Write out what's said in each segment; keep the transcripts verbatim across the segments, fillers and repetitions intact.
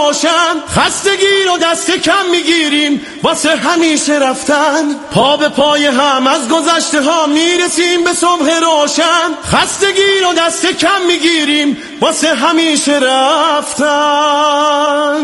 روشن، خستگی رو دست کم میگیریم واسه همیشه رفتن، پا به پای هم از گذشته ها میرسیم به صبح روشن، خستگی رو دست کم میگیریم واسه همیشه رفتن،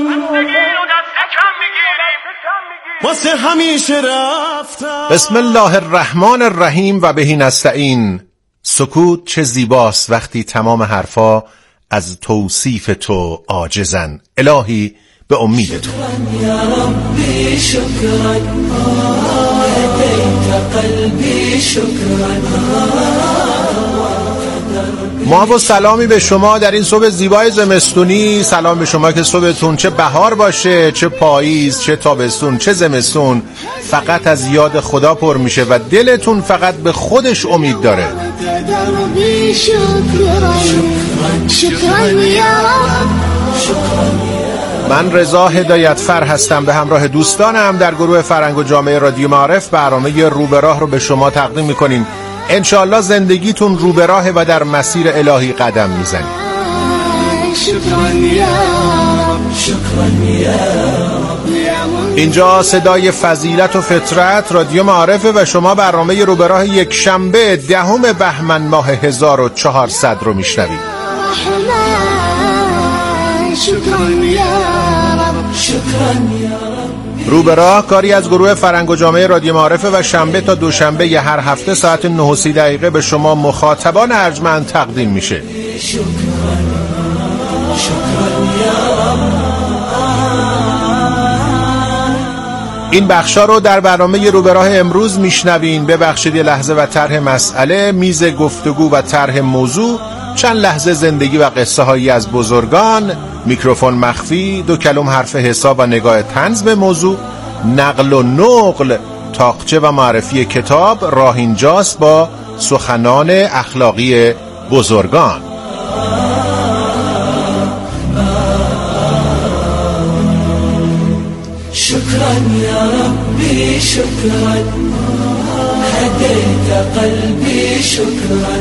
واسه همیشه رفتن. بسم الله الرحمن الرحیم و بهی نستعین. سکوت چه زیباست وقتی تمام حرفا از توصیف تو عاجزن. الهی به امید تو. شکرا یا ربی شکرا، هدیت قلبی شکرا. ما با سلامی به شما در این صبح زیبای زمستونی. سلام به شما که صبحتون چه بهار باشه، چه پاییز، چه تابستون، چه زمستون، فقط از یاد خدا پر میشه و دلتون فقط به خودش امید داره. من رضا هدایتفر هستم، به همراه دوستانم در گروه فرهنگ و جامعه رادیو معارف برنامه رو به راه رو به شما تقدیم میکنیم. انشاءالله زندگیتون رو به راهه و در مسیر الهی قدم میزنید. اینجا صدای فضیلت و فطرت رادیو معارفه و شما برنامه رو به راه یک شنبه دهم بهمن ماه هزار و چهارصد رو میشنوید. رو به راه کاری از گروه فرهنگ و جامعه رادیو معارفه و شنبه تا دوشنبه ی هر هفته ساعت نه و سی دقیقه به شما مخاطبان ارجمند تقدیم میشه. این بخشا رو در برنامه رو به راه امروز میشنوین. ببخشید یه لحظه و طرح مسئله، میز گفتگو و طرح موضوع، چند لحظه زندگی و قصه هایی از بزرگان، میکروفون مخفی، دو کلم حرف حساب و نگاه طنز به موضوع، نقل و نقل، تاقچه و معرفی کتاب، راه اینجاست با سخنان اخلاقی بزرگان. شکرا یا ربی شکرا، هدیت قلبی شکرا،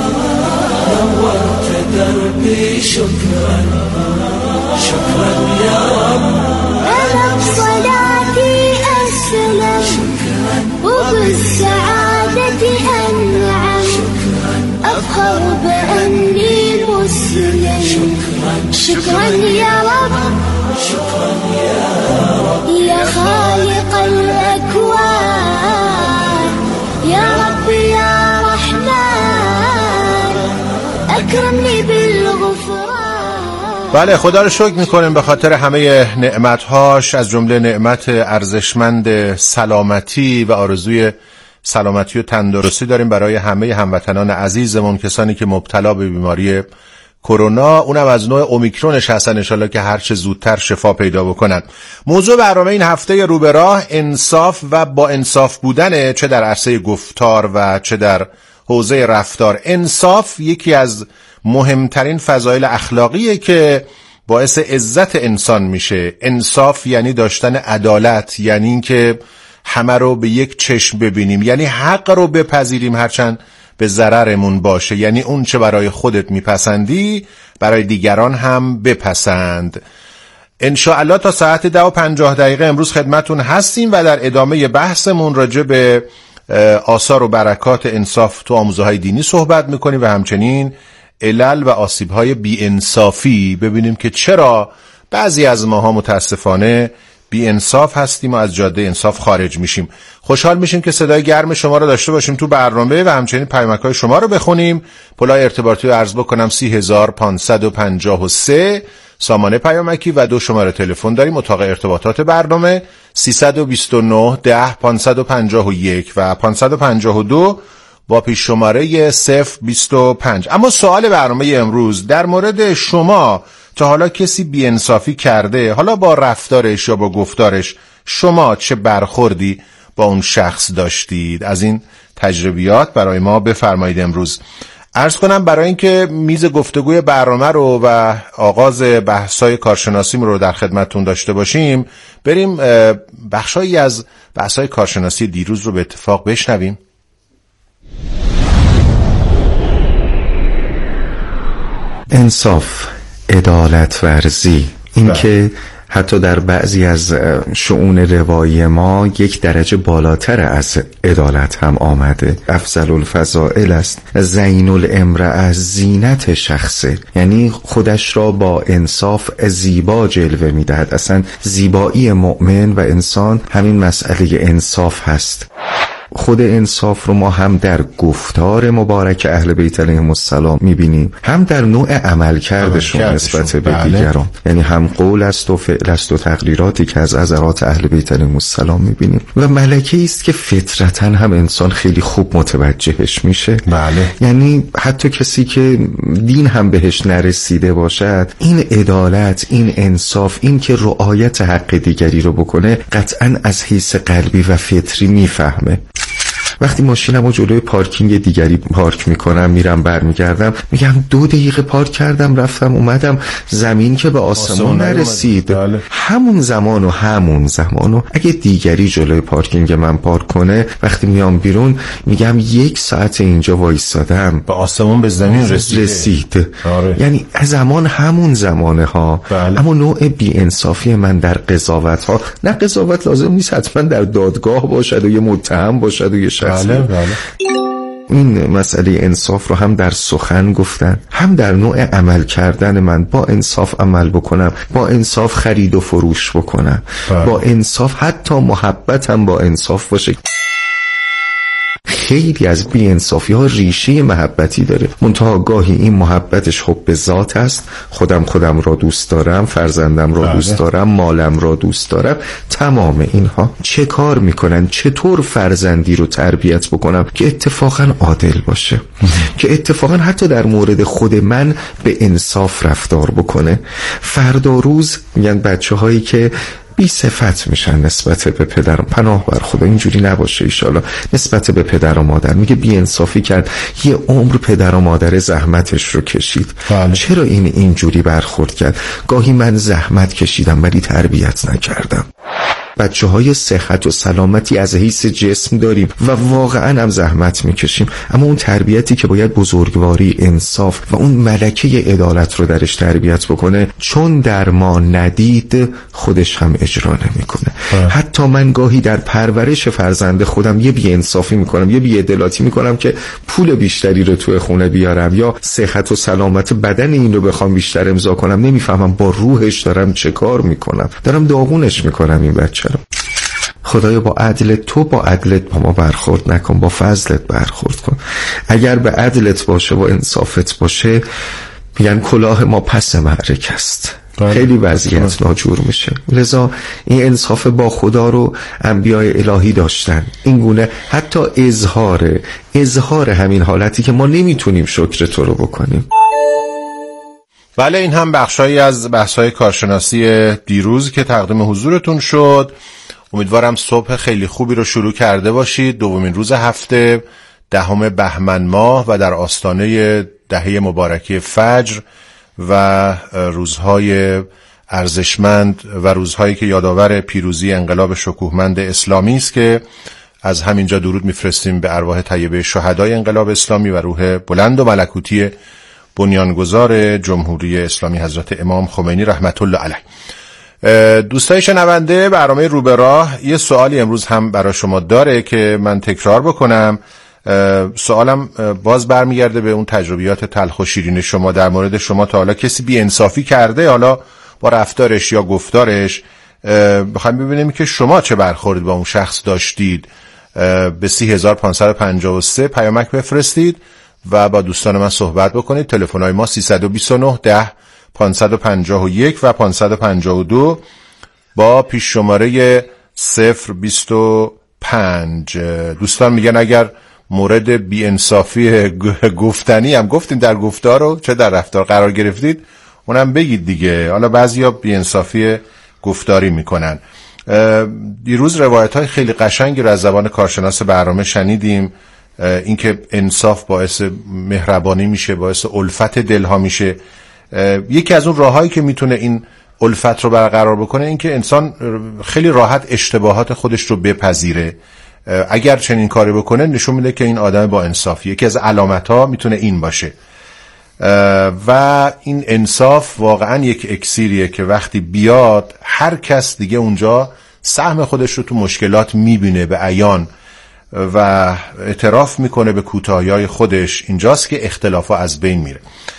نورت دربي شكرا شكرا يا رب. أنا بصلاتي أسلم شكرا، وبالسعادة أنعم شكرا، أفخر بأني مسلم شكرا شكرا يا رب. شكرا يا رب يا خالق الأكوان، يا رب يا رحمن اکرمنی بالغفران. بله، خدا رو شکر میکنیم به خاطر همه نعمتهاش، از جمله نعمت ارزشمند سلامتی و آرزوی سلامتی و تندرستی داریم برای همه هموطنان عزیزمون، کسانی که مبتلا به بیماری کرونا، اونم از نوع اومیکرونش هستن، انشالله که هر چه زودتر شفا پیدا بکنن. موضوع برنامه این هفته رو به راه انصاف و با انصاف بودنه، چه در عرصه گفتار و چه در حوزه رفتار. انصاف یکی از مهمترین فضایل اخلاقیه که باعث عزت انسان میشه. انصاف یعنی داشتن عدالت، یعنی این که همه رو به یک چشم ببینیم، یعنی حق رو بپذیریم هرچند به ضررمون باشه، یعنی اون چه برای خودت میپسندی برای دیگران هم بپسند. انشاءالله تا ساعت ده و پنجاه دقیقه امروز خدمتون هستیم و در ادامه بحثمون راجع به آثار و برکات انصاف تو آموزه‌های دینی صحبت میکنیم و همچنین علل و آسیب‌های بی‌انصافی، ببینیم که چرا بعضی از ماها متاسفانه بی‌انصاف هستیم و از جاده انصاف خارج میشیم. خوشحال میشیم که صدای گرم شما رو داشته باشیم تو برنامه و همچنین پیامک‌های شما رو بخونیم. پلای ارتباطی رو عرض بکنم سی هزار پانصد و پنجاه و سه سامانه پیامکی و دو شماره تلفن داریم. اتاق ارتباطات برنامه سیصد و بیست و نه ده پانصد و پنجاه و یک و پانصد و پنجاه و دو با پیش شماره صفر بیست و پنج. اما سوال برنامه امروز در مورد شما، تا حالا کسی بی‌انصافی کرده، حالا با رفتارش یا با گفتارش، شما چه برخوردی با اون شخص داشتید؟ از این تجربیات برای ما بفرمایید امروز. عرض کنم برای اینکه میز گفتگوی برنامه رو و آغاز بحث‌های کارشناسیم رو در خدمتتون داشته باشیم، بریم بخشایی از بحث‌های کارشناسی دیروز رو به اتفاق بشنویم. انصاف، عدالت ورزی، این که حتی در بعضی از شؤون روایی ما یک درجه بالاتر از عدالت هم آمده. افضل الفضائل است زین الامرأة زینت شخصه، یعنی خودش را با انصاف زیبا جلوه میدهد. اصلا زیبایی مؤمن و انسان همین مسئله انصاف هست. خود انصاف رو ما هم در گفتار مبارک اهل بیت علیهم السلام میبینیم، هم در نوع عمل کردشون نسبت به بله. دیگران، یعنی هم قول است و فعل است و تقریراتی که از عذرات اهل بیت علیهم السلام میبینیم. و ملکه است که فطرتاً هم انسان خیلی خوب متوجهش میشه. بله. یعنی حتی کسی که دین هم بهش نرسیده باشد، این عدالت، این انصاف، این که رعایت حق دیگری رو بکنه، قطعاً از حیث قلبی و فطری میفهمه. وقتی ماشینمو جلوی پارکینگ دیگری پارک میکنم، میرم برمیگردم، میگم دو دقیقه پارک کردم رفتم اومدم، زمین که به آسمون نرسید. بله. همون زمانو همون زمانو اگه دیگری جلوی پارکینگ من پارک کنه، وقتی میام بیرون میگم یک ساعت اینجا وایسادم، به آسمون به زمین رسید, رسید. آره. یعنی زمان همون زمانه ها. بله. اما نوع بی انصافی من در قضاوت ها، نه قضاوت لازم نیست حتما در دادگاه باشد و یه متهم باشد و یه شخص. بله بله. این مسئله انصاف رو هم در سخن گفتن، هم در نوع عمل کردن من. با انصاف عمل بکنم، با انصاف خرید و فروش بکنم، بله. با انصاف حتی محبتم با انصاف باشه. خیلی از بی‌انصافی ها ریشه محبتی داره، منتها گاهی این محبتش خب به ذات است. خودم خودم را دوست دارم، فرزندم را بله. دوست دارم، مالم را دوست دارم. تمام اینها چه کار میکنن؟ چطور فرزندی رو تربیت بکنم که اتفاقا عادل باشه، که اتفاقا حتی در مورد خود من به انصاف رفتار بکنه. فردا روز میگن بچه هایی که بی صفت میشن نسبت به پدرم، پناه بر خدا اینجوری نباشه ایشالا، نسبت به پدر و مادر. میگه بی انصافی کرد، یه عمر پدر و مادر زحمتش رو کشید. بله. چرا این اینجوری برخورد کرد؟ گاهی من زحمت کشیدم ولی تربیت نکردم. بچه های صحت و سلامتی از حیث جسم داریم و واقعا هم زحمت میکشیم، اما اون تربیتی که باید بزرگواری، انصاف و اون ملکه عدالت رو درش تربیت بکنه، چون در ما ندید خودش هم اجرا نمیکنه. حتی من گاهی در پرورش فرزند خودم یه بی انصافی میکنم، یه بی عدالتی میکنم که پول بیشتری رو توی خونه بیارم یا صحت و سلامت بدن این رو بخوام بیشتر امضا کنم. نمیفهمم با روحش دارم چه کار میکنم، دارم داغونش میکنم این بچه رو. خدایا با عدلت، تو با عدلت با ما برخورد نکن، با فضلت برخورد کن. اگر به عدلت باشه و انصافت باشه، میگن کلاه ما پس معرکه است. خیلی وضعیت ناجور میشه. لذا این انصاف با خدا رو انبیاء الهی داشتن، این گونه حتی اظهار اظهار همین حالتی که ما نمیتونیم شکر تو رو بکنیم. بله، این هم بخشایی از بحث‌های کارشناسی دیروز که تقدیم حضورتون شد. امیدوارم صبح خیلی خوبی رو شروع کرده باشید. دومین روز هفته، دهم بهمن ماه و در آستانه دهه مبارکه فجر و روزهای ارزشمند و روزهایی که یادآور پیروزی انقلاب شکوهمند اسلامی است که از همینجا درود میفرستیم به ارواح طیبه شهدای انقلاب اسلامی و روح بلند و ملکوتی بنیانگذار جمهوری اسلامی حضرت امام خمینی رحمت الله علیه. دوستای شنونده، برنامه رو به راه یه سوالی امروز هم برای شما داره که من تکرار بکنم. سوالم باز برمیگرده به اون تجربیات تلخ و شیرین شما. در مورد شما تا حالا کسی بی انصافی کرده، حالا با رفتارش یا گفتارش؟ بخوایم ببینیم که شما چه برخوردی با اون شخص داشتید. به سی هزار پانصد و پنجاه و سه پیامک بفرستید و با دوستان من صحبت بکنید. تلفن‌های ما سیصد و بیست و نه ده پانصد و پنجاه و یک و پانصد و پنجاه و دو با پیش شماره صفر بیست و پنج. دوستان میگن اگر مورد بی‌انصافی گفتنی هم گفتیم در گفتار رو چه در رفتار قرار گرفتید، اونم بگید دیگه. حالا بعضیا بی‌انصافی گفتاری میکنن. دیروز روایت های خیلی قشنگی رو از زبان کارشناس برنامه شنیدیم، اینکه انصاف باعث مهربانی میشه، باعث الفت دلها میشه. یکی از اون راههایی که میتونه این الفت رو برقرار بکنه این که انسان خیلی راحت اشتباهات خودش رو بپذیره. اگر چنین کاری بکنه نشون میده که این آدم با انصافی. یکی از علامت‌ها میتونه این باشه. و این انصاف واقعا یک اکسیریه که وقتی بیاد هر کس دیگه اونجا سهم خودش رو تو مشکلات میبینه به عیان و اعتراف میکنه به کوتاهی‌های خودش. اینجاست که اختلافا از بین میره.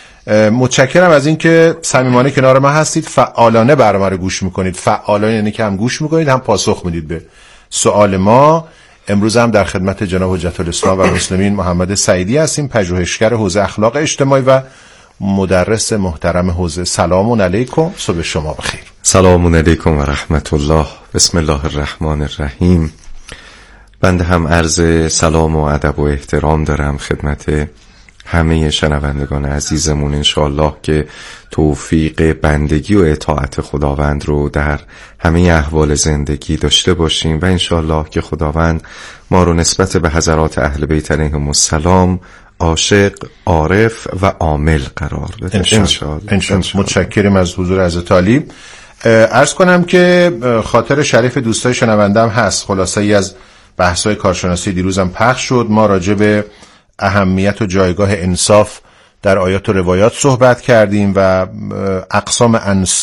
متشکرم از این که صمیمانه کنار ما هستید، فعالانه برنامه رو گوش میکنید. فعالانه یعنی که هم گوش میکنید هم پاسخ میدید به سوال ما. امروز هم در خدمت جناب حجت الاسلام و المسلمین محمد سعیدی هستیم، پژوهشگر حوزه اخلاق اجتماعی و مدرس محترم حوزه. سلام علیکم، صبح شما بخیر. سلام علیکم و رحمت الله. بسم الله الرحمن الرحیم. بنده هم عرض سلام و ادب و احترام دارم خدمت همه شنوندگان عزیزمون. انشاءالله که توفیق بندگی و اطاعت خداوند رو در همه احوال زندگی داشته باشیم و انشاءالله که خداوند ما رو نسبت به حضرات اهل بیت علیهم السلام عاشق، عارف و عامل قرار بده. انشاءالله. انشاءالله. متشکرم از حضور حضرت عالی. عرض کنم که خاطر شریف دوستای شنوندم هست. خلاصه ای از بحث‌های کارشناسی دیروزم پخش شد. ما راجع به اهمیت و جایگاه انصاف در آیات و روایات صحبت کردیم و اقسام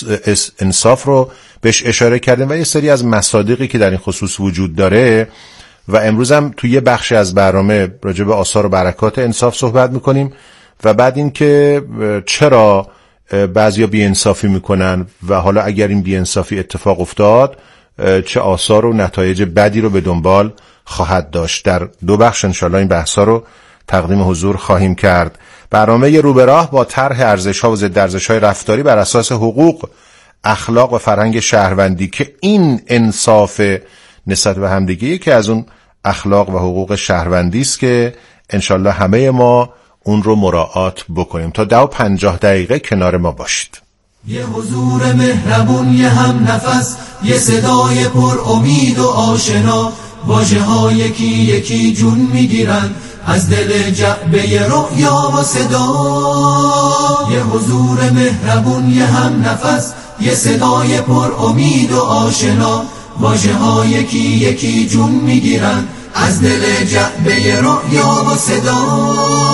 انصاف رو بهش اشاره کردیم و یه سری از مصادیقی که در این خصوص وجود داره و امروز هم توی یه بخشی از برنامه راجع به آثار و برکات انصاف صحبت میکنیم و بعد این که چرا بعضیا بی‌انصافی میکنن و حالا اگر این بی‌انصافی اتفاق افتاد چه آثار و نتایج بدی رو به دنبال خواهد داشت. در دو بخش انشالله این بحثا رو تقدیم حضور خواهیم کرد. برنامه رو به راه با طرح ارزش‌ها و ضد ارزش‌های رفتاری بر اساس حقوق، اخلاق و فرهنگ شهروندی که این انصاف نسبت به همدیگه که از اون اخلاق و حقوق شهروندی است که انشالله همه ما اون رو مراعات بکنیم. تا ده و پنجاه دقیقه کنار ما باشید. یه حضور مهربون، یه هم نفس، یه صدای پر امید و آشنا، واژه ها یکی یکی جون میگیرن از دل جعبه رؤیا و صدا. یه حضور مهربون، یه هم نفس، یه صدای پر امید و آشنا، واژه ها یکی یکی جون میگیرن از دل جعبه رؤیا و صدا.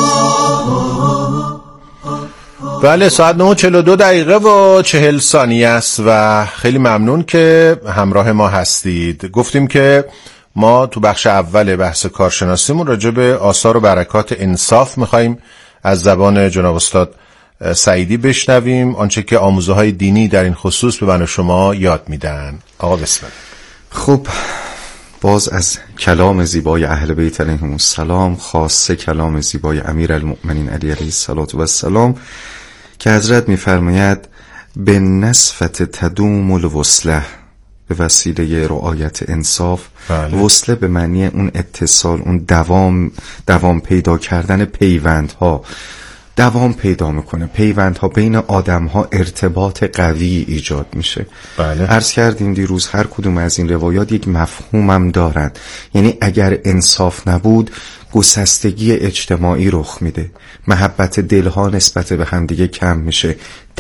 بله، ساعت نه و چهل و دو دقیقه و چهل ثانیه است و خیلی ممنون که همراه ما هستید. گفتیم که ما تو بخش اول بحث کارشناسیمون راجع به آثار و برکات انصاف میخواییم از زبان جناب استاد سعیدی بشنویم، آنچه که آموزه های دینی در این خصوص به من و شما یاد میدن. آقا بسم الله. خب، باز از کلام زیبای اهل بیت علیهم السلام، خاصه کلام زیبای امیرالمؤمنین علی علیه السلام که حضرت میفرماید به نصفت تدوم الوصله، به وسیله رعایت انصاف. بله. وصله به معنی اون اتصال، اون دوام دوام پیدا کردن پیوندها، دوام پیدا میکنه. پیوندها بین آدمها ارتباط قوی ایجاد میشه. بله. عرض کردیم دیروز هر کدوم از این روایات یک مفهومم دارن. یعنی اگر انصاف نبود گسستگی اجتماعی رخ میده، محبت دلها نسبت به همدیگه کم میشه،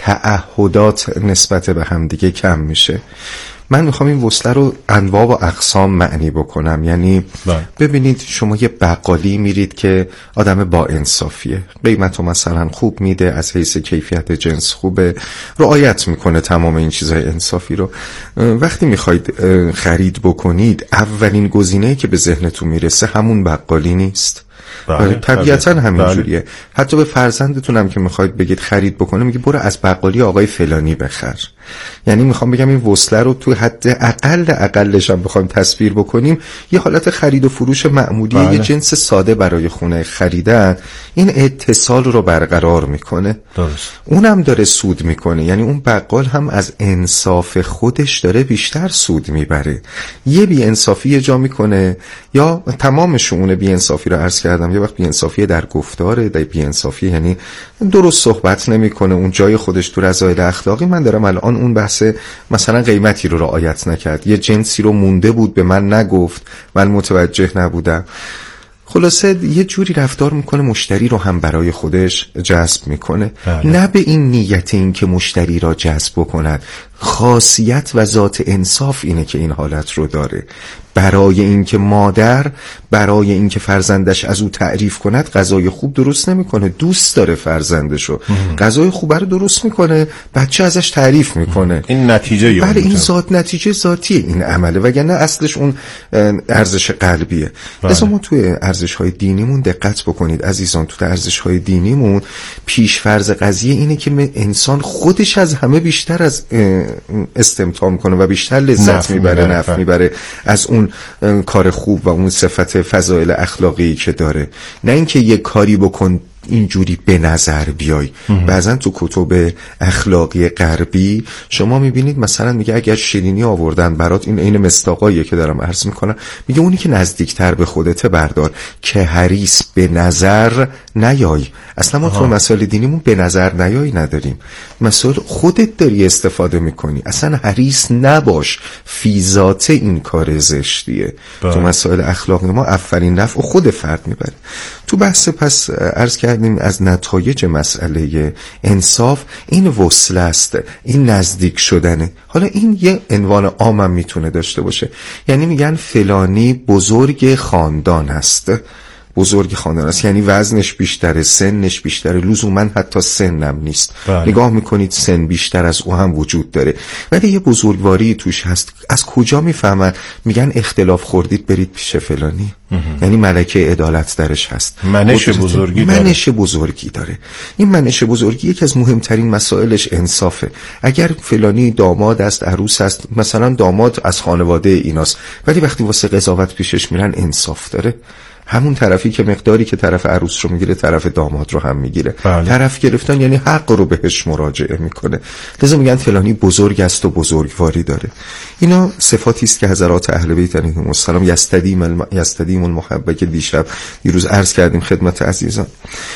تعهدات نسبت به همدیگه کم میشه. من میخوام این وصله رو انواع و اقسام معنی بکنم. یعنی بله. ببینید شما یه بقالی میرید که آدم با انصافیه، قیمتو مثلا خوب میده، از حیث کیفیت جنس خوبه، رعایت میکنه تمام این چیزهای انصافی رو. وقتی میخواید خرید بکنید اولین گزینه‌ای که به ذهنتون میرسه همون بقالی نیست. بله، طبیعتا همینجوریه. بله. حتی به فرزندتون هم که میخواید بگید خرید بکنه میگه برو از بقالی آقای فلانی بخر. یعنی میخوام بگم این وصله رو تو حد اقل اقلش هم بخوایم تصویر بکنیم یه حالت خرید و فروش معمولی. بله. یه جنس ساده برای خونه خریدن این اتصال رو برقرار میکنه. درست. اونم داره سود میکنه. یعنی اون بقال هم از انصاف خودش داره بیشتر سود میبره. یه بی انصافی یه جا میکنه یا تمام شؤون بی انصافی رو عرض کردم. یه وقت بی انصافی در گفتاره، در بی انصافی یعنی درست صحبت نمیکنه، اون جای خودش تو رذایل اخلاقی. من دارم الان اون بحث مثلا قیمتی رو رعایت نکرد، یه جنسی رو مونده بود به من نگفت، من متوجه نبودم. خلاصه یه جوری رفتار میکنه مشتری رو هم برای خودش جذب میکنه. بله. نه به این نیت این که مشتری را جذب کند، خاصیت و ذات انصاف اینه که این حالت رو داره. برای اینکه مادر برای اینکه فرزندش از او تعریف کند غذای خوب درست نمیکنه، دوست داره فرزندشو، غذای خوب رو درست میکنه، بچه ازش تعریف میکنه. این نتیجه بله این ذات نتیجه ذاتی این عمله، وگرنه اصلش اون ارزش قلبیه. لذا ما توی ارزش های دینیمون دقت بکنید عزیزان، توی ارزش های دینیمون پیش فرض قضیه اینه که انسان خودش از همه بیشتر از استمتاع میکنه و بیشتر لذت میبره، نفع میبره از اون کار خوب و اون صفت فضایل اخلاقی که داره، نه اینکه یک کاری بکن اینجوری به نظر بیای. بعضن تو کتب اخلاقی غربی شما میبینید مثلا میگه اگر شیرینی آوردن برات، این عین مصداقاییه که دارم عرض میکنم، میگه اونی که نزدیکتر به خودت بردار که حریص به نظر نیای. اصلا ما تو مسائل دینیمون به نظر نیای نداریم، مسائل خودت داری استفاده میکنی، اصلا حریص نباش، فی ذات این کار زشتیه. تو مسائل اخلاقی ما اولین نفع خود فرد میبره. تو بحث پس عرض کردیم از نتایج مسئله انصاف این وصله است، این نزدیک شدنه. حالا این یه عنوان عامم میتونه داشته باشه، یعنی میگن فلانی بزرگ خاندان است، بزرگ خاندان است یعنی وزنش بیشتره، سنش بیشتره، لزوما حتی سنم نیست. بله. نگاه میکنید سن بیشتر از او هم وجود داره، ولی یه بزرگواری توش هست. از کجا میفهمن؟ میگن اختلاف خوردید برید پیش فلانی. یعنی ملکه عدالت درش هست، منش بزرگی داره. منش بزرگی داره. این منش بزرگی یکی از مهمترین مسائلش انصافه. اگر فلانی داماد است، عروس است، مثلا داماد از خانواده ایناست، ولی وقتی واسه قضاوت پیشش میرن انصاف داره. همون طرفی که مقداری که طرف عروس رو میگیره طرف داماد رو هم میگیره. بله. طرف گرفتن یعنی حق رو بهش مراجعه میکنه. لذا میگن فلانی بزرگ است و بزرگواری داره. اینا صفاتی است که حضرات اهل بیت علیهم السلام یستدیم الم... یستدیم المحبه که دیشب دیروز عرض کردیم خدمت عزیزان.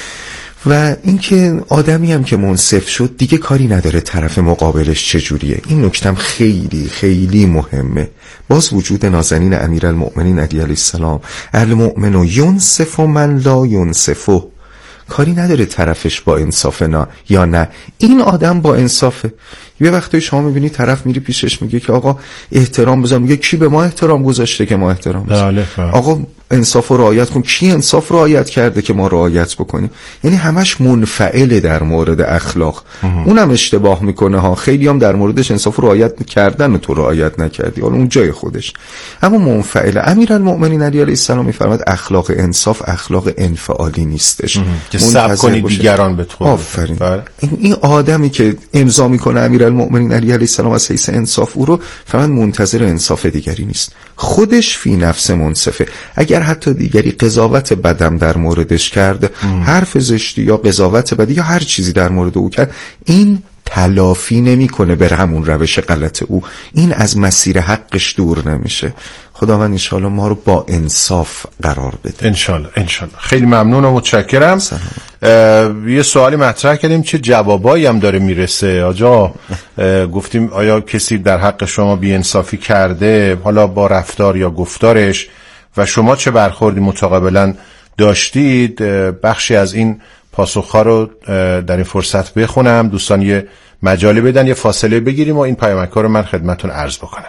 و اینکه آدمی هم که منصف شد دیگه کاری نداره طرف مقابلش چجوریه. این نکتم خیلی خیلی مهمه. باز وجود نازنین امیرالمؤمنین علی علیه السلام، المؤمن ینصف من لا ینصفه، کاری نداره طرفش با انصاف نه یا نه، این آدم با انصافه. یه وقتی شما میبینی طرف میری پیشش میگه که آقا احترام بذار، میگه کی به ما احترام گذاشته که ما احترام بذاریم؟ آقا انصاف رو رعایت کن. کی انصاف رو رعایت کرده که ما رعایت بکنیم؟ یعنی همش منفعله در مورد اخلاق. اونم اشتباه میکنه ها، خیلی هم در موردش انصاف رو رعایت کردن و تو رعایت نکردی، حالا اون جای خودش، اما منفعله. امیرالمؤمنین علی علیه السلام میفرماد اخلاق انصاف اخلاق انفعالی نیستش که صبر کنی دیگران به تو. آفرین. این, این آدمی که امضا میکنه امیرالمؤمنین علی علیه السلام از حیث انصاف، او رو فقط منتظر انصاف دیگری نیست، خودش فی نفس منصفه. اگر حتی دیگری قضاوت بدم در موردش کرد، حرف زشتی یا قضاوت بدی یا هر چیزی در مورد او کرد، این تلافی نمیکنه بر همون روش غلط او، این از مسیر حقش دور نمیشه. خداوند انشالله ما رو با انصاف قرار بده. انشالله انشالله. خیلی ممنون و متشکرم. یه سوالی مطرح کردیم چه جوابایی هم داره میرسه آجا. گفتیم آیا کسی در حق شما بی‌انصافی کرده، حالا با رفتار یا گفتارش، و شما چه برخوردی متقابلا داشتید؟ بخشی از این پاسخ‌ها رو در این فرصت بخونم، دوستان یه مجالی بدن، یه فاصله بگیریم و این پیامک‌ها رو من خدمتتون عرض بکنم.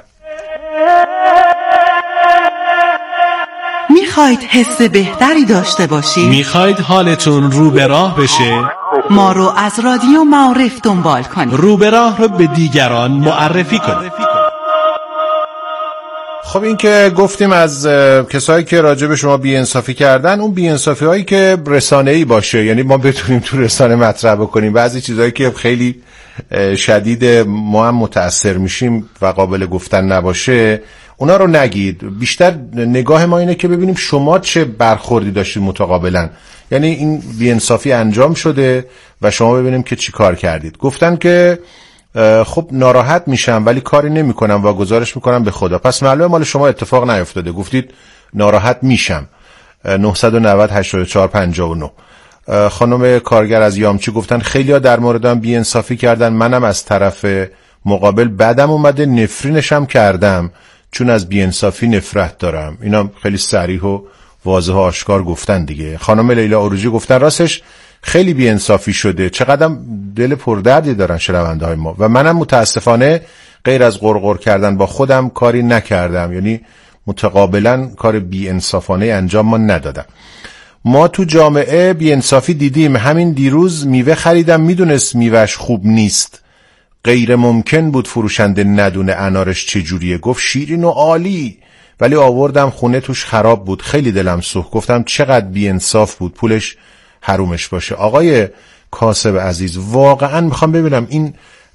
میخواید حس بهتری داشته باشید؟ میخواید حالتون رو به راه بشه؟ ما رو از رادیو معارف دنبال کنید. رو به راه رو به دیگران معرفی کنید. خب این که گفتیم از کسایی که راجع به شما بی‌انصافی کردن، اون بی‌انصافی هایی که رسانه‌ای باشه، یعنی ما بتونیم تو رسانه مطرح بکنیم. بعضی چیزایی که خیلی شدید ما هم متأثر میشیم و قابل گفتن نباشه، اونا رو نگید. بیشتر نگاه ما اینه که ببینیم شما چه برخوردی داشتید متقابلا، یعنی این بی‌انصافی انجام شده و شما ببینیم که چی کار کردید. گفتن که خب ناراحت میشم ولی کاری نمی کنم و گزارش میکنم به خدا. پس معلومه مال شما اتفاق نیفتاده. گفتید ناراحت میشم. نه نه نه هشتاد و چهار پنجاه و نه. خانم کارگر از یامچی گفتن خیلی ها در موردم بی‌انصافی کردن، منم از طرف مقابل بدم اومده، نفرینشم کردم چون از بی‌انصافی نفرت دارم. اینا خیلی صریح و واضح و آشکار گفتن دیگه. خانم لیلا عروجی گفتن راستش خیلی بی‌انصافی شده. چقدر دل پردردی دارن شنونده های ما و منم متاسفانه غیر از غرغر کردن با خودم کاری نکردم، یعنی متقابلا کار بی‌انصافانه انجام ما ندادم. ما تو جامعه بی‌انصافی دیدیم. همین دیروز میوه خریدم، میدونست میوهش خوب نیست، غیر ممکن بود فروشنده ندونه انارش چجوریه، گفت شیرین و عالی، ولی آوردم خونه توش خراب بود. خیلی دلم سوخت، گفتم چقدر بی‌انصاف بود، پولش حرومش باشه. آقای کاسب عزیز، واقعا میخوام ببینم این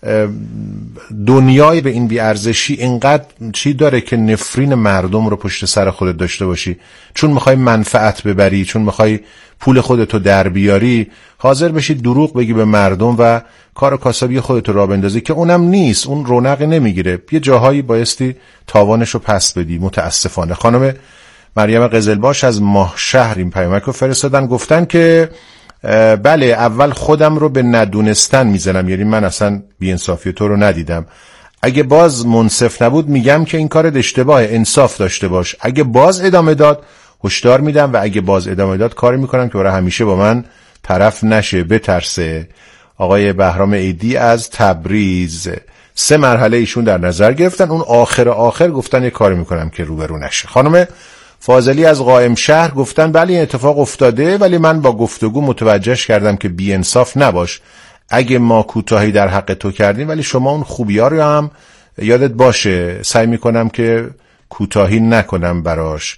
دنیای به این بی‌ارزشی اینقدر چی داره که نفرین مردم رو پشت سر خودت داشته باشی؟ چون میخوای منفعت ببری، چون میخوای پول خودتو در بیاری، حاضر بشی دروغ بگی به مردم و کار کاسبی خودتو راه بندازی که اونم نیست، اون رونق نمیگیره. یه جاهایی بایستی تاوانشو پس بدی. متاسفانه خانم مریم قزلباش از ماهشهر این پیامک رو فرستادن، گفتن که بله اول خودم رو به ندونستن میزنم، یعنی من اصلا بی‌انصافی تو رو ندیدم. اگه باز منصف نبود میگم که این کار اشتباهه، انصاف داشته باش. اگه باز ادامه داد هشدار میدم و اگه باز ادامه داد کاری میکنم که برای همیشه با من طرف نشه، بترسه. آقای بهرام عیدی از تبریز، سه مرحله ایشون در نظر گرفتن، اون آخر آخر گفتن یه کاری میکنم که روبرو نشه. خانم فاضلی از قائم شهر گفتن بله این اتفاق افتاده، ولی من با گفتگو متوجهش کردم که بی انصاف نباش. اگه ما کوتاهی در حق تو کردیم ولی شما اون خوبی‌ها رو هم یادت باشه، سعی میکنم که کوتاهی نکنم براش.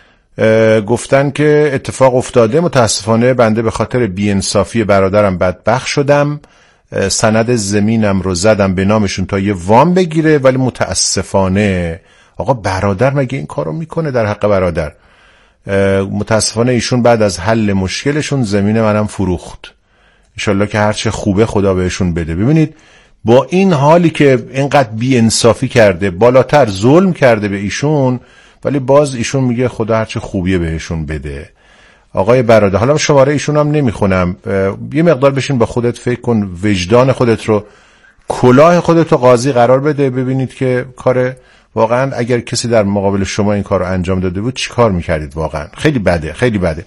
گفتن که اتفاق افتاده، متاسفانه بنده به خاطر بی انصافی برادرم بدبخت شدم، سند زمینم رو زدم به نامشون تا یه وام بگیره، ولی متاسفانه آقا برادر مگه این کارو میکنه در حق برادر؟ متاسفانه ایشون بعد از حل مشکلشون زمین منم فروخت. انشالله که هرچه خوبه خدا بهشون بده. ببینید با این حالی که اینقدر بی انصافی کرده، بالاتر ظلم کرده به ایشون، ولی باز ایشون میگه خدا هرچه خوبیه بهشون بده. آقای برادر، حالا شماره ایشون هم نمیخونم، یه مقدار بشین با خودت فکر کن، وجدان خودت رو، کلاه خودت رو قاضی قرار بده، ببینید که کار واقعا اگر کسی در مقابل شما این کار رو انجام داده بود چی کار میکردید؟ واقعا خیلی بده، خیلی بده.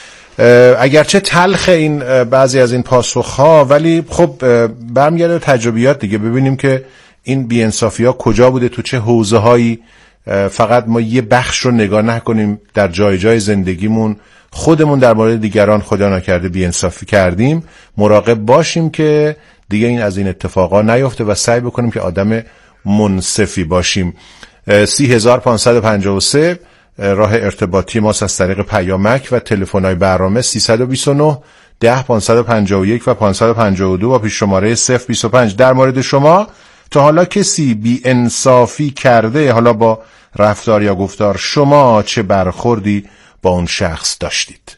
اگرچه تلخ این بعضی از این پاسخها، ولی خب برمیگرده تجربیات دیگه، ببینیم که این بی‌انصافی ها کجا بوده، تو چه حوزه هایی. فقط ما یه بخش رو نگاه نکنیم، در جای جای زندگیمون خودمون در مورد دیگران خدا نکرده بی‌انصافی کردیم، مراقب باشیم که دیگه این از این اتفاقا نیفته و سعی بکنیم که آدم منصفی باشیم. سی هزار پانصد و پنجاه و سه راه ارتباطی ماست از طریق پیامک و تلفن‌های برنامه سیصد و بیست و نه ده پانصد و پنجاه و یک و پانصد و پنجاه و دو با پیش شماره صفر بیست و پنج. در مورد شما تا حالا کسی بی انصافی کرده، حالا با رفتار یا گفتار، شما چه برخوردی با اون شخص داشتید؟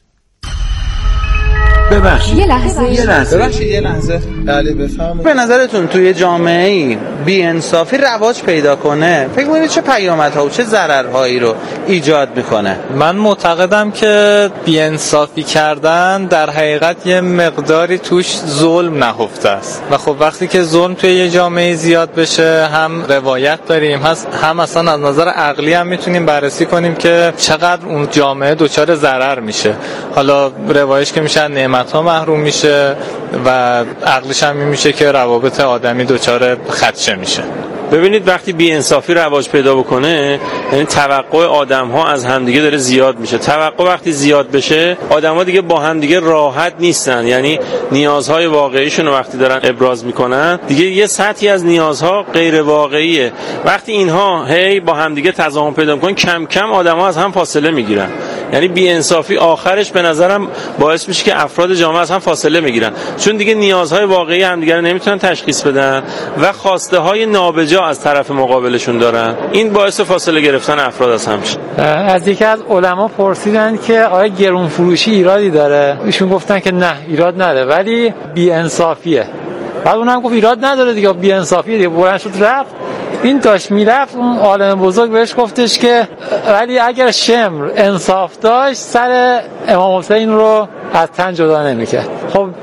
ببخشید یه لحظه یه لحظه ببخشید یه لحظه بله بفرمایید. به نظرتون توی جامعه‌ای بی‌انصافی رواج پیدا کنه، فکر می‌کنید چه پیامدها و چه ضررهایی رو ایجاد میکنه؟ من معتقدم که بی‌انصافی کردن در حقیقت یه مقداری توش ظلم نهفته است و خب وقتی که ظلم توی یه جامعه زیاد بشه، هم روایت داریم، هم اصلا از نظر عقلی هم میتونیم بررسی کنیم که چقدر اون جامعه دچار ضرر میشه. حالا روایش که میشه نعمت ها محروم میشه و عقلش هم میشه که روابط آدمی دچار خدشه میشه. ببینید وقتی بی‌انصافی رواج پیدا بکنه، یعنی توقع آدم‌ها از همدیگه داره زیاد میشه. توقع وقتی زیاد بشه، آدم‌ها دیگه با همدیگه راحت نیستن، یعنی نیازهای واقعیشون رو وقتی دارن ابراز میکنن، دیگه یه سطحی از نیازها غیر واقعیه. وقتی اینها هی با همدیگه تضامن پیدا میکنن، کم کم آدم‌ها از هم فاصله میگیرن. یعنی بی‌انصافی آخرش به نظرم باعث میشه که افراد جامعه از هم فاصله میگیرن، چون دیگه نیازهای واقعی همدیگه رو نمیتونن تشخیص بدن و خواسته های نابجا از طرف مقابلشون دارن. این باعث فاصله گرفتن افراد از هم میشه. از یکی از علما پرسیدن که آیا گرون فروشی ایرادی داره؟ ایشون گفتن که نه ایراد نداره، ولی بی‌انصافیه. بعد اونم گفت ایراد نداره دیگه، بی‌انصافیه دیگه. بلند شد رفت. این داشت میرفت، اون عالم بزرگ بهش گفتش که ولی اگر شمر انصاف داشت سر امام حسین رو از تن جدا نمیکرد. خب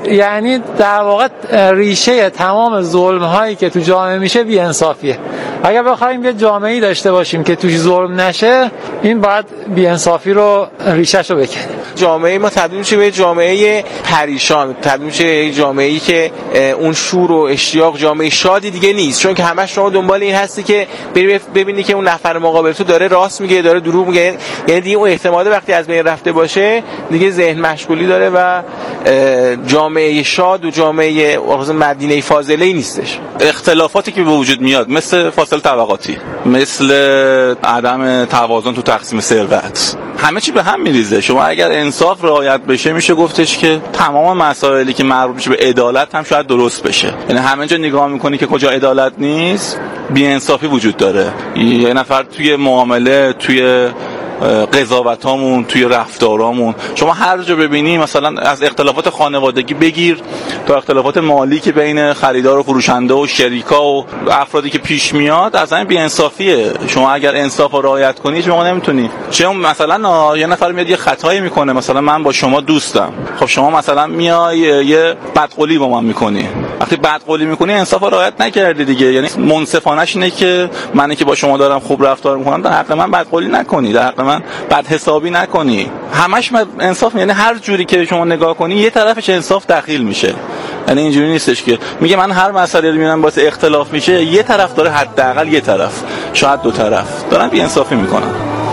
یعنی در واقع ریشه تمام ظلم هایی که تو جامعه میشه بی‌انصافیه. اگر بخوایم یه جامعه‌ای داشته باشیم که توش ظلم نشه، این باید بی‌انصافی رو ریشه‌شو بکنه. جامعه ما تبدیل میشه به جامعه پریشان، تبدیل میشه به جامعه‌ای که اون شور و اشتیاق جامعه شادی دیگه نیست، چون که همش شما دنبال این هستی که بری ببینی که اون نفر مقابل تو داره راست میگه، داره دروغ میگه، یعنی دیگه اون احتمال وقتی از بین رفته باشه دیگه ذهن مشغولی داره و جامعه شاد و جامعه مدینه فاضله نیستش. اختلافاتی که به وجود میاد مثل فاصله طبقاتی، مثل عدم توازن تو تقسیم ثروت، همه چی به هم میریزه. شما اگر انصاف رعایت بشه میشه گفتش که تمام مسائلی که مربوط میشه به عدالت هم شاید درست بشه. یعنی همه جا نگاه میکنی که کجا عدالت نیست بی‌انصافی وجود داره. یه نفر توی معامله، توی قضاوتامون، توی رفتارامون، شما هر جا ببینی مثلا از اختلافات خانوادگی بگیر تا اختلافات مالی که بین خریدار و فروشنده و شریکا و افرادی که پیش میاد، از این بی‌انصافیه. شما اگر انصاف رو رعایت کنی شما نمیتونی. چون مثلا یه نفر میاد یه خطایی میکنه، مثلا من با شما دوستم، خب شما مثلا میای یه بدقولی با من میکنی، وقتی بدقولی میکنی انصاف رو رعایت نکردی دیگه. یعنی منصفانش اینه که منی که با شما دارم خوب رفتار میکنم در حق من بدقولی نکنی، در حق من بد حسابی نکنی. همش انصاف، یعنی هر جوری که شما نگاه کنی یه طرفش انصاف دخیل میشه. یعنی اینجوری نیستش که میگه من هر مسئله رو میبینم واسه اختلاف میشه، یه طرف داره، حداقل یه طرف، شاید دو طرف دارن بی‌انصافی میکنن.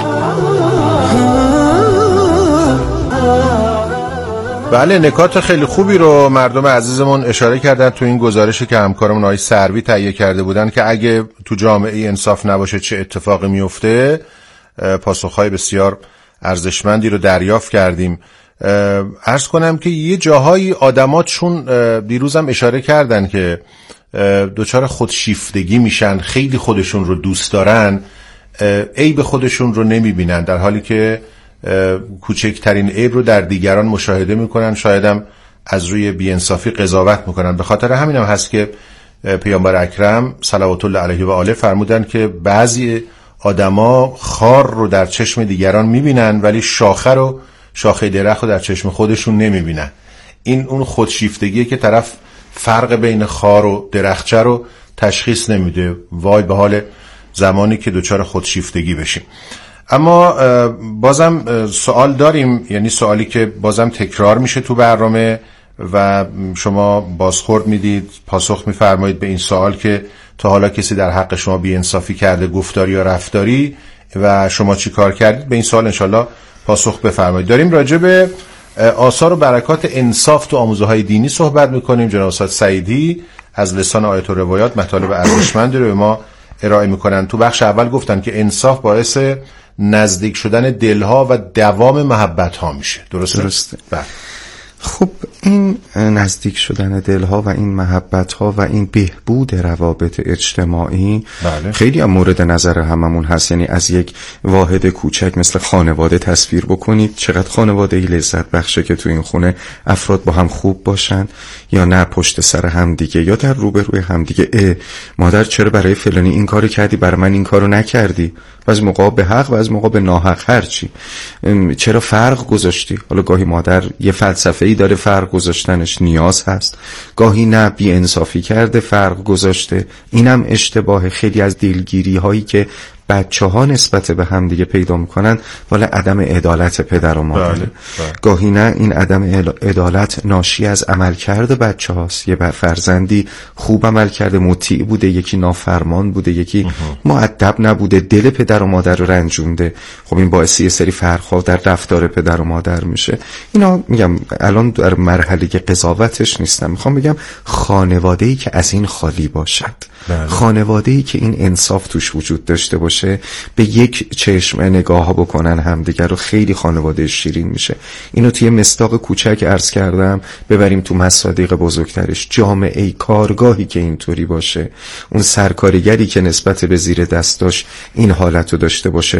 بله، نکات خیلی خوبی رو مردم عزیزمون اشاره کردن تو این گزارشی که همکارمون آقای سروی تهیه کرده بودن که اگه تو جامعه انصاف نباشه چه اتفاقی میفته. پاسخهای بسیار ارزشمندی رو دریافت کردیم. عرض کنم که یه جاهایی آدماتشون دیروزم اشاره کردن که دوچار خودشیفتگی میشن، خیلی خودشون رو دوست دارن، عیب خودشون رو نمیبینن، در حالی که کوچکترین عیب رو در دیگران مشاهده میکنن، شایدم از روی بی‌انصافی قضاوت میکنن. به خاطر همین هم هست که پیامبر اکرم صلوات الله علیه و آله فرمودن که بعضی آدما خار رو در چشم دیگران میبینن ولی شاخه رو، شاخه درخت رو در چشم خودشون نمیبینن. این اون خودشیفتگیه که طرف فرق بین خار و درختچه رو تشخیص نمیده. وای به حال زمانی که دوچار خودشیفتگی بشیم. اما بازم سوال داریم، یعنی سوالی که بازم تکرار میشه تو برنامه و شما بازخورد میدید، پاسخ میفرمایید به این سوال که تا حالا کسی در حق شما بی‌انصافی کرده، گفتاری یا رفتاری، و شما چی کار کردید؟ به این سوال انشالله پاسخ بفرمایید. داریم راجع به آثار و برکات انصاف تو آموزه های دینی صحبت میکنیم. جناب استاد سعیدی از لسان آیات و روایات مطالب ارزشمندی رو به ما ارائه میکنن. تو بخش اول گفتن که انصاف باعث نزدیک شدن دلها و دوام محبت ها میشه. درسته؟ درسته. بله. خب این نزدیک شدن دلها و این محبت ها و این بهبود روابط اجتماعی بله. خیلی هم مورد نظر هممون هست. یعنی از یک واحد کوچک مثل خانواده تصویر بکنید، چقدر خانواده ای لذت بخشه که تو این خونه افراد با هم خوب باشن، یا نه پشت سر هم دیگه یا در روبروی هم دیگه اه مادر چرا برای فلانی این کارو کردی، برای من این کارو نکردی، و از موقع به حق و از موقع به ناحق، هرچی چرا فرق گذاشتی. حالا گاهی مادر یه فلسفه‌ای داره فرق گذاشتنش نیاز هست، گاهی نه بی انصافی کرده فرق گذاشته، اینم اشتباه. خیلی از دلگیری هایی که بچه ها نسبت به هم دیگه پیدا میکنن والا عدم عدالت پدر و مادر. بله، بله. گاهی نه این عدم عدالت ناشی از عمل کرده بچه هاست. یه فرزندی خوب عمل کرده، مطیع بوده، یکی نافرمان بوده، یکی مؤدب نبوده، دل پدر و مادر رو رنجونده. خب این باعث یه سری فرق‌ها در رفتار پدر و مادر میشه. اینا میگم الان در مرحله قضاوتش نیستم، میخوام بگم خانواده‌ای که از این خالی باشد، بله. خانواده‌ای که این انصاف توش وجود داشته باشه، به یک چشم نگاه ها بکنن همدیگر رو، خیلی خانواده شیرین میشه. اینو توی مصداق کوچک عرض کردم، ببریم تو مصادیق بزرگترش. جامعه کارگاهی که اینطوری باشه، اون سرکارگری که نسبت به زیر دستاش این حالتو داشته باشه،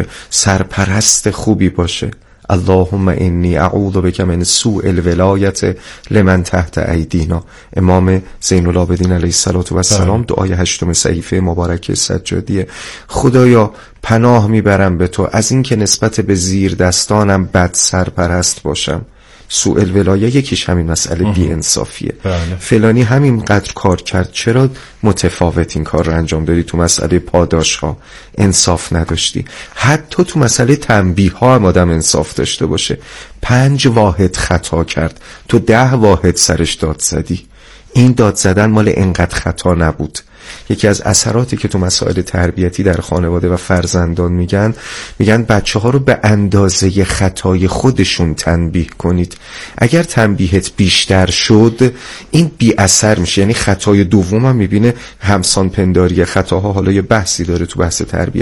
سرپرست خوبی باشه. اللهم انی اعوذ بک من سوء الولایت لمن تحت ایدینا. امام زین العابدین علیه السلام دعای هشتم صحیفه مبارک سجادیه. خدایا پناه میبرم به تو از این که نسبت به زیر دستانم بد سرپرست باشم. سوء الولایه یکیش همین مسئله بی‌انصافیه. فلانی همینقدر کار کرد، چرا متفاوت این کار رو انجام دادی؟ تو مسئله پاداش ها انصاف نداشتی. حتی تو مسئله تنبیه ها هم آدم انصاف داشته باشه. پنج واحد خطا کرد، تو ده واحد سرش داد زدی. این داد زدن مال انقدر خطا نبود. یکی از اثراتی که تو مسائل تربیتی در خانواده و فرزندان میگن میگن بچه ها رو به اندازه خطای خودشون تنبیه کنید. اگر تنبیهت بیشتر شد این بی اثر میشه. یعنی خطای دوم هم میبینه همسان پنداری خطاها، حالا یه بحثی داره تو بحث تربیت